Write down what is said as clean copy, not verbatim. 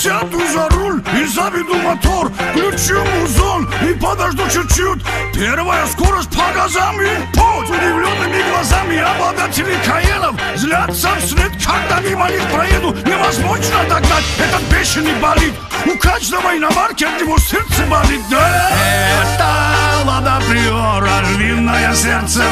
сяду за руль и заведу мотор, включу музон и подожду чуть-чуть. Первая скорость по газам и путь. Удивленными глазами обладатели Каенов злятся вслед, когда мимо них проеду. Невозможно догнать этот бешеный болид. У каждого иномарки от него сердце болит. Да, это Лада Приора, львиное сердце.